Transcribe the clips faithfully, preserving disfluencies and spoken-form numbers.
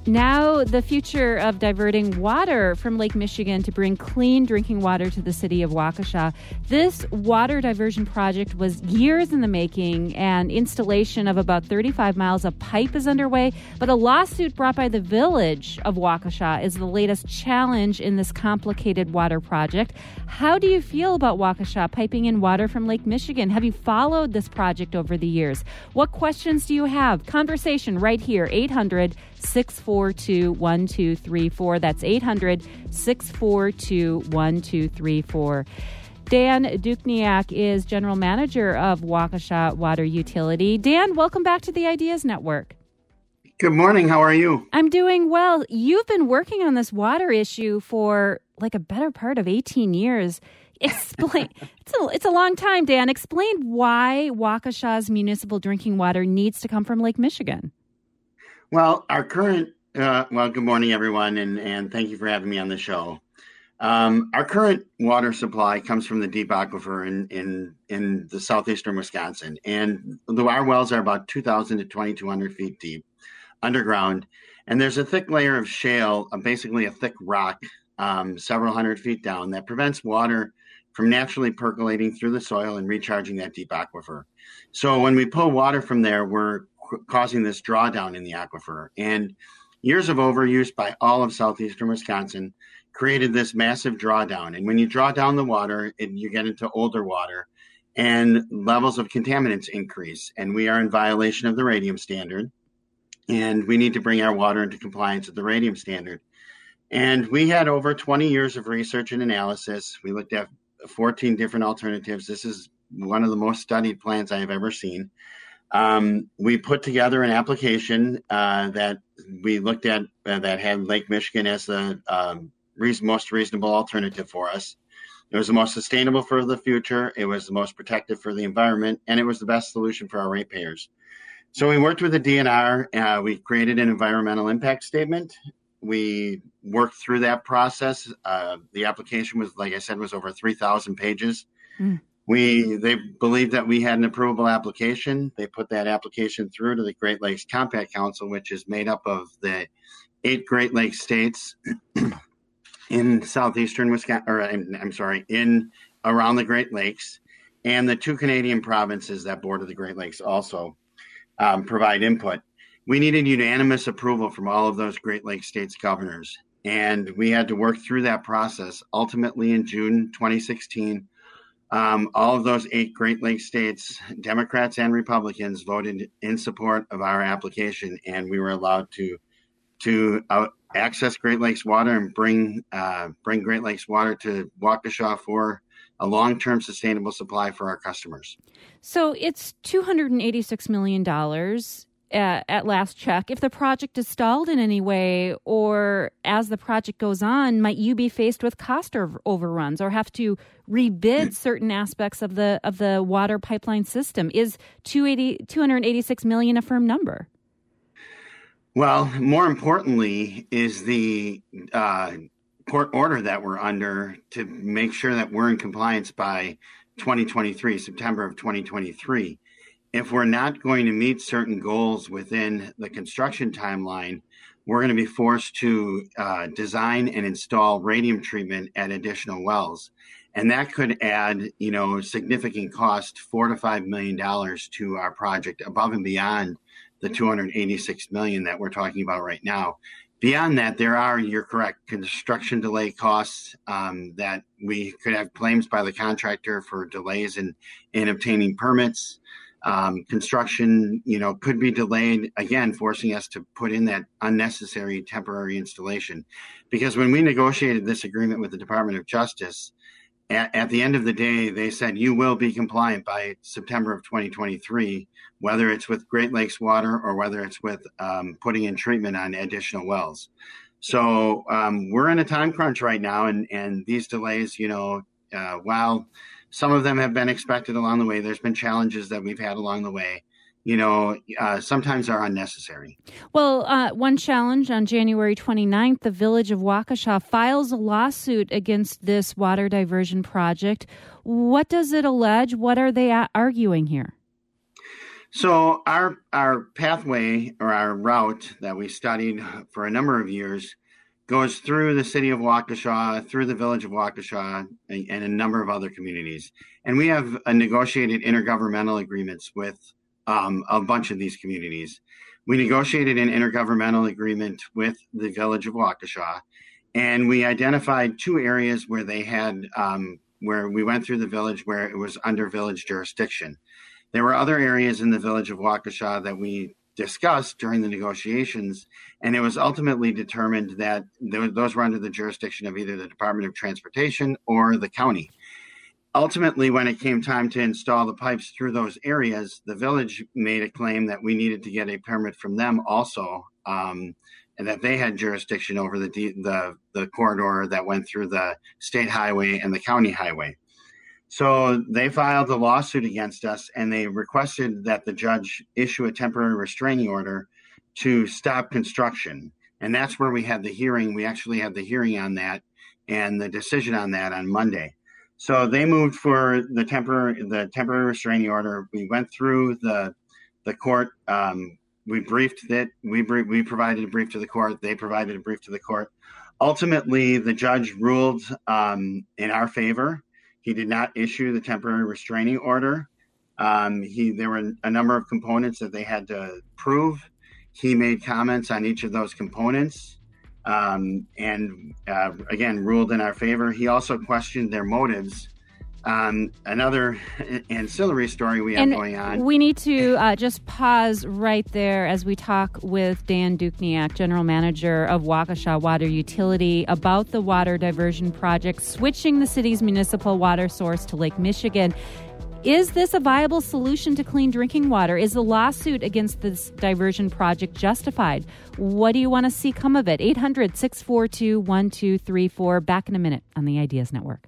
Now, the future of diverting water from Lake Michigan to bring clean drinking water to the city of Waukesha. This water diversion project was years in the making, and installation of about thirty-five miles of pipe is underway. But a lawsuit brought by the village of Waukesha is the latest challenge in this complicated water project. How do you feel about Waukesha piping in water from Lake Michigan? Have you followed this project over the years? What questions do you have? Conversation right here, eight hundred, six four two, one two three four. That's eight hundred, six four two, one two three four. Dan Dukniak is general manager of Waukesha Water Utility. Dan, welcome back to the Ideas Network. Good morning. How are you? I'm doing well. You've been working on this water issue for like a better part of eighteen years. Explain. it's, a, it's a long time, Dan. Explain why Waukesha's municipal drinking water needs to come from Lake Michigan. Well, our current, uh, well, good morning, everyone, and, and thank you for having me on the show. Um, our current water supply comes from the deep aquifer in, in, in the southeastern Wisconsin, and the, our wells are about two thousand to twenty-two hundred feet deep underground, and there's a thick layer of shale, uh, basically a thick rock, um, several hundred feet down that prevents water from naturally percolating through the soil and recharging that deep aquifer. So when we pull water from there, we're causing this drawdown in the aquifer. And years of overuse by all of southeastern Wisconsin created this massive drawdown. And when you draw down the water, it, you get into older water and levels of contaminants increase. And we are in violation of the radium standard. And we need to bring our water into compliance with the radium standard. And we had over twenty years of research and analysis. We looked at fourteen different alternatives. This is one of the most studied plans I have ever seen. Um, we put together an application uh, that we looked at uh, that had Lake Michigan as the um, reason, most reasonable alternative for us. It was the most sustainable for the future. It was the most protective for the environment, and it was the best solution for our ratepayers. So we worked with the D N R. Uh, we created an environmental impact statement. We worked through that process. Uh, the application was, like I said, was over three thousand pages. Mm. We they believed that we had an approvable application. They put that application through to the Great Lakes Compact Council, which is made up of the eight Great Lakes states in southeastern Wisconsin, or I'm, I'm sorry, in around the Great Lakes, and the two Canadian provinces that border the Great Lakes also um, provide input. We needed unanimous approval from all of those Great Lakes states governors, and we had to work through that process. Ultimately, in June twenty sixteen, Um, all of those eight Great Lakes states, Democrats and Republicans, voted in support of our application, and we were allowed to to uh, access Great Lakes water and bring uh, bring Great Lakes water to Waukesha for a long-term sustainable supply for our customers. So it's two hundred eighty-six million dollars. Uh, at last check. If the project is stalled in any way, or as the project goes on, might you be faced with cost over- overruns or have to rebid certain aspects of the of the water pipeline system? Is two hundred eighty-six million dollars a firm number? Well, more importantly is the uh, court order that we're under to make sure that we're in compliance by twenty twenty-three, September of twenty twenty-three. If we're not going to meet certain goals within the construction timeline, we're going to be forced to uh, design and install radium treatment at additional wells. And that could add, you know, significant cost, four to five million dollars to our project above and beyond the two hundred eighty-six million dollars that we're talking about right now. Beyond that, there are, you're correct, construction delay costs um, that we could have claims by the contractor for delays in, in obtaining permits. Um, construction, you know, could be delayed, again, forcing us to put in that unnecessary temporary installation. Because when we negotiated this agreement with the Department of Justice, at, at the end of the day, they said you will be compliant by September of twenty twenty-three, whether it's with Great Lakes water or whether it's with um, putting in treatment on additional wells. So um, we're in a time crunch right now, and, and these delays, you know, uh, while some of them have been expected along the way, there's been challenges that we've had along the way, you know, uh, sometimes are unnecessary. Well, uh, one challenge on January twenty-ninth, the village of Waukesha files a lawsuit against this water diversion project. What does it allege? What are they arguing here? So our our pathway or our route that we studied for a number of years goes through the city of Waukesha, through the village of Waukesha, and, and a number of other communities. And we have a negotiated intergovernmental agreements with um, a bunch of these communities. We negotiated an intergovernmental agreement with the village of Waukesha, and we identified two areas where they had, um, where we went through the village where it was under village jurisdiction. There were other areas in the village of Waukesha that we discussed during the negotiations, and it was ultimately determined that th- those were under the jurisdiction of either the Department of Transportation or the county. Ultimately, when it came time to install the pipes through those areas, the village made a claim that we needed to get a permit from them also, um, and that they had jurisdiction over the, the the corridor that went through the state highway and the county highway. So they filed a lawsuit against us, and they requested that the judge issue a temporary restraining order to stop construction. And that's where we had the hearing. We actually had the hearing on that and the decision on that on Monday. So they moved for the temporary the temporary restraining order. We went through the the court. Um, we briefed it. We we provided a brief to the court. They provided a brief to the court. Ultimately, the judge ruled um, in our favor. He did not issue the temporary restraining order. Um, he there were a number of components that they had to prove. He made comments on each of those components, um, and uh, again ruled in our favor. He also questioned their motives. Um, another ancillary story we have and going on. We need to uh, just pause right there as we talk with Dan Dukniak, General Manager of Waukesha Water Utility, about the water diversion project, switching the city's municipal water source to Lake Michigan. Is this a viable solution to clean drinking water? Is the lawsuit against this diversion project justified? What do you want to see come of it? eight hundred, six four two, one two three four. Back in a minute on the Ideas Network.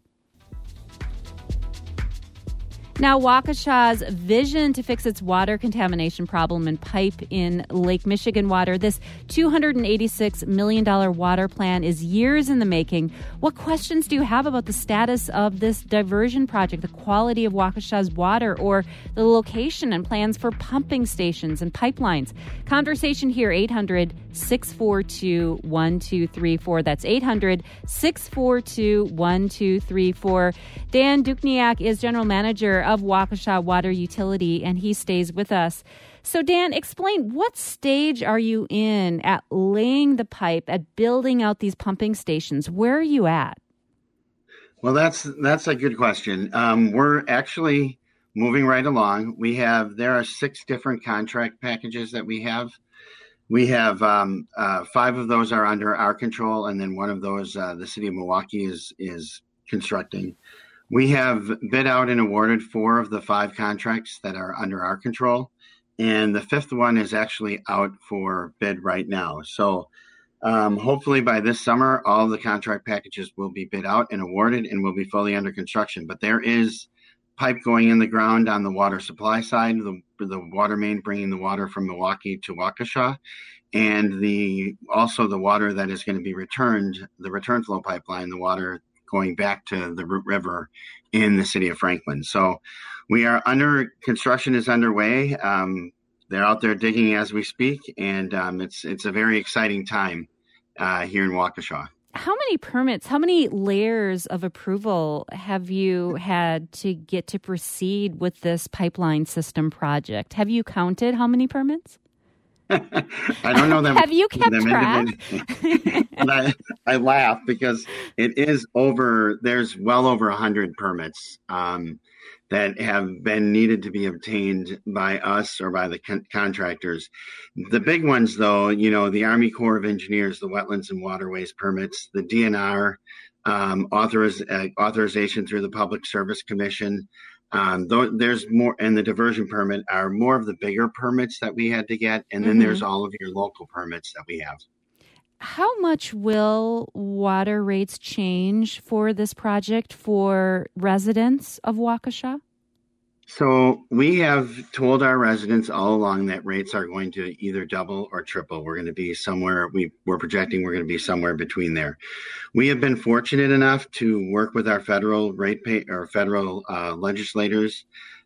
Now, Waukesha's vision to fix its water contamination problem and pipe in Lake Michigan water, this two hundred eighty-six million dollars water plan is years in the making. What questions do you have about the status of this diversion project, the quality of Waukesha's water, or the location and plans for pumping stations and pipelines? Conversation here, eight hundred, six four two, one two three four. That's eight hundred, six four two, one two three four. Dan Dukniak is General Manager of Waukesha Water Utility, and he stays with us. So, Dan, explain, what stage are you in at laying the pipe, at building out these pumping stations? Where are you at? Well, that's that's a good question. Um, we're actually moving right along. We have there are six different contract packages that we have. We have um, uh, five of those are under our control, and then one of those uh, the city of Milwaukee is is constructing. We have bid out and awarded four of the five contracts that are under our control, and the fifth one is actually out for bid right now. So um, hopefully by this summer, all the contract packages will be bid out and awarded and will be fully under construction. But there is pipe going in the ground on the water supply side, the, the water main bringing the water from Milwaukee to Waukesha, and the also the water that is going to be returned, the return flow pipeline, the water going back to the Root River in the city of Franklin. So we are under, construction is underway. Um, they're out there digging as we speak, and um, it's it's a very exciting time uh, here in Waukesha. How many permits, how many layers of approval have you had to get to proceed with this pipeline system project? Have you counted how many permits? I don't know them. Have you kept track? And I, I laugh because it is over, there's well over one hundred permits um, that have been needed to be obtained by us or by the con- contractors. The big ones, though, you know, the Army Corps of Engineers, the Wetlands and Waterways permits, the D N R, um, authoriz- uh, authorization through the Public Service Commission. Um, th- there's more, and the diversion permit are more of the bigger permits that we had to get. And then mm-hmm. there's all of your local permits that we have. How much will water rates change for this project for residents of Waukesha? So we have told our residents all along that rates are going to either double or triple. We're going to be somewhere, we, we're projecting we're going to be somewhere between there. We have been fortunate enough to work with our federal rate pay, or federal uh, legislators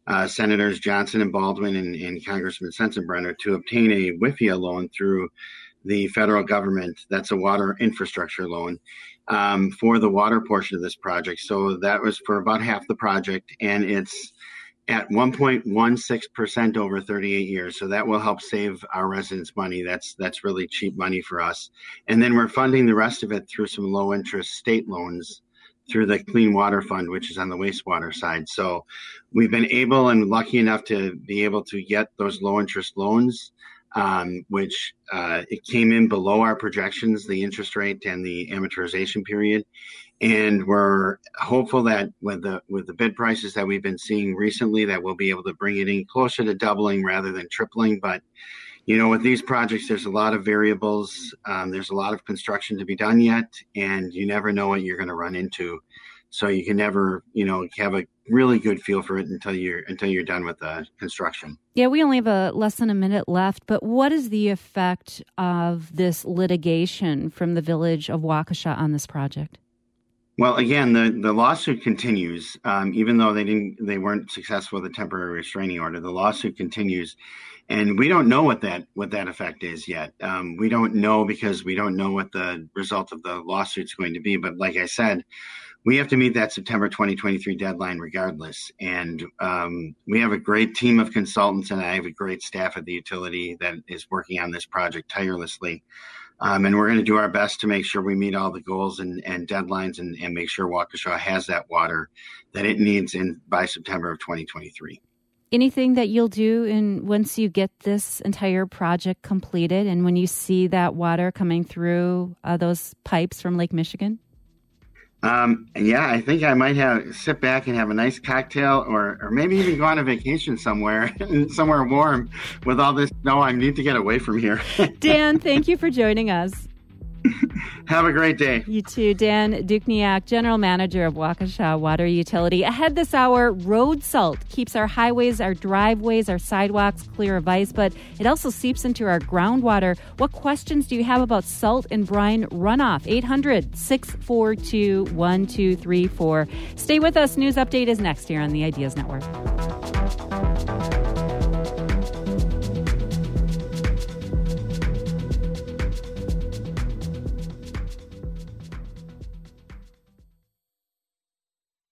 uh, Senators Johnson and Baldwin and, and Congressman Sensenbrenner to obtain a W I F I A loan through the federal government. That's a water infrastructure loan um, for the water portion of this project. So that was for about half the project, and it's at one point one six percent over thirty-eight years. So that will help save our residents money. That's that's really cheap money for us. And then we're funding the rest of it through some low interest state loans through the Clean Water Fund, which is on the wastewater side. So we've been able and lucky enough to be able to get those low interest loans, um, which uh, it came in below our projections, the interest rate and the amortization period. And we're hopeful that with the with the bid prices that we've been seeing recently, that we'll be able to bring it in closer to doubling rather than tripling. But, you know, with these projects, there's a lot of variables. Um, there's a lot of construction to be done yet, and you never know what you're going to run into. So you can never, you know, have a really good feel for it until you're until you're done with the construction. Yeah, we only have a less than a minute left, but what is the effect of this litigation from the village of Waukesha on this project? Well, again, the, the lawsuit continues. Um, even though they didn't, they weren't successful with a temporary restraining order, the lawsuit continues, and we don't know what that what that effect is yet. Um, we don't know because we don't know what the result of the lawsuit's going to be. But like I said, we have to meet that September twenty twenty-three deadline regardless. And um, we have a great team of consultants, and I have a great staff at the utility that is working on this project tirelessly. Um, and we're going to do our best to make sure we meet all the goals and, and deadlines and, and make sure Waukesha has that water that it needs in by September of twenty twenty-three. Anything that you'll do in once you get this entire project completed and when you see that water coming through uh, those pipes from Lake Michigan? Um, yeah, I think I might have sit back and have a nice cocktail, or, or maybe even go on a vacation somewhere, somewhere warm with all this snow. I need to get away from here. Dan, thank you for joining us. Have a great day. You too. Dan Dukniak, General Manager of Waukesha Water Utility. Ahead this hour, road salt keeps our highways, our driveways, our sidewalks clear of ice, but it also seeps into our groundwater. What questions do you have about salt and brine runoff? eight hundred, six four two, one two three four. Stay with us. News Update is next here on the Ideas Network.